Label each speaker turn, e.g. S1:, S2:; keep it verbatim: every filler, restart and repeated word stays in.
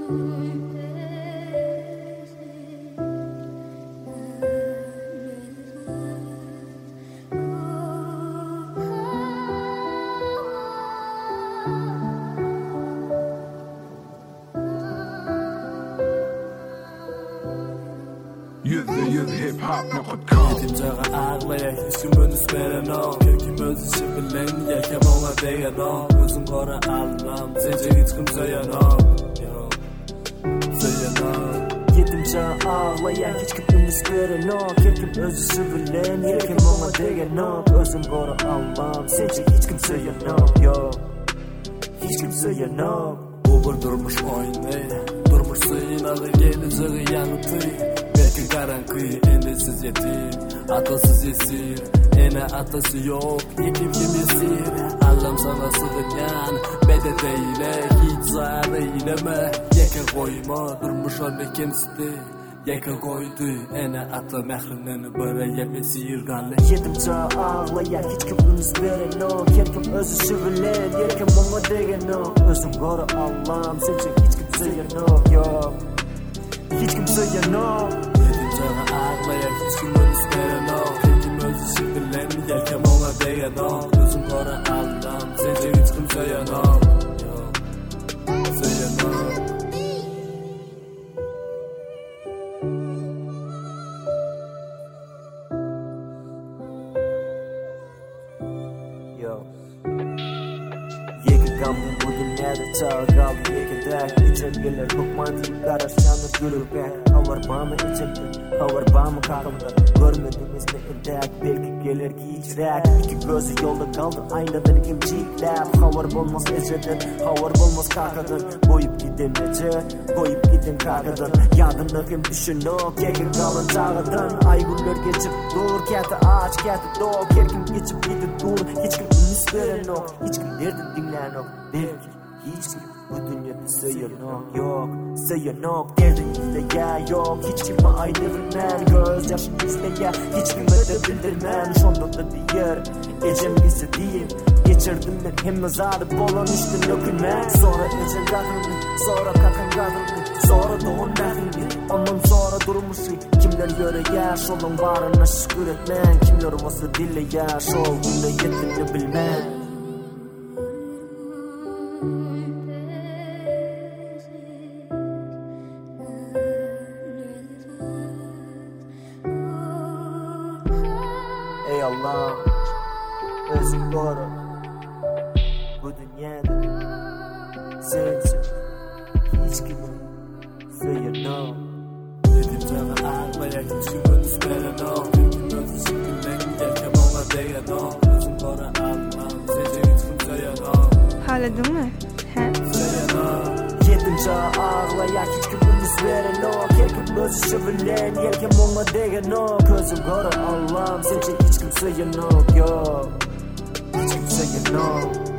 S1: Yüzde yüz hip hop nokta com.
S2: Yetim cağa ağlayak hiç kim önüs veren o. Kerkim öz işi bilen yerkem ona degen o. Özüm kora allam sence hiç kim söylen o. Söylen o.
S3: Yetim cağa ağlayak hiç kim önüs veren o. Kerkim öz işi bilen yerkem ona degen o. Özüm kora allam sence hiç kim söylen o. Hiç kim söylen o.
S2: Bu bir durmuş oyunu. Durmuş suyunadı geleceği yanıtı. Belki karanlık endesiz yetim, atasız esir. Ene atası yok, yekim kim esir. Allah'ım sana sığınyan, medet eyle, hiç zarar eyleme. Yeke koyma, durmuş onu kimsidi. Yeke koydu, ene ata mehrinden böyle yeme sıyırganlı.
S3: Yetim cağa ağlayak hiç kim önüs veren o. Kerkim özü şivilen, yerkem ona degen o. Özüm kora Allah'ım sence hiç kim söylen o. Yok, hiç kim söylen o.
S2: Yetim cağa ağlayak hiç kim önüs veren o. Kerkim özü şivilen, yerkem ona degen o. Özüm kora Allah'ım sence hiç kim söylen o. Söylen o.
S3: Yeke gamın bu dünyada çağı kaldı yeke dek. İçer gelir hukmantik karışanır gülürken. Havar bağımı içimde, havar bağımı kalkımda. Görmediğimiz nekindek, belki gelir ki içrek. İki gözü yolda kaldı aynadan imciklep. Havar bulmaz eceden, havar bulmaz kakadan. Boyup giden ece, koyup giden kakadan. Yadını kim düşün o, yeke kalın çağıdan. Aygınlar geçip dur, kete ağaç kete doğ. Kerkim geçip gidip dur, hiç kim ünlüs veren o. Hiç kim nereden dinleyen o, belki hiç kim bu dünyada söylen o. Yok, söylen o, derdin izle ya yok. Hiç kime ayrılmam, göz yaşın izle ya. Hiç kime de bildirmem, şonda da diyer. Ecem bizi değil, geçirdim ben hem mezarı bolan üstün dökülmem. Sonra ecem kadrini, sonra kakan kadrini, sonra doğun nehrini. Ondan sonra durmuşu, kimler göre yaş olun varına şükür etmen. Kimler olmasa dille yaş ol, günde yettiğini bilmem. Ey Allah, özüm koru bu dünyada sensin, hiç kimin söylen o.
S2: Yetim cağa ağlayak hiç kim önüs veren o. Kerkim özü işi bilen yerkem ona degen o. Özüm kora allam sence hiç kim söylen o.
S4: Haladın mı? He?
S2: Söylen o.
S3: Yetim cağa ağlayak hiç kim önüs veren o. Kerkim özü şivilen yerkem ona degen o. Gözüm kora Allah'ım sence hiç kim söylen o. Yok, hiç kim söylen o.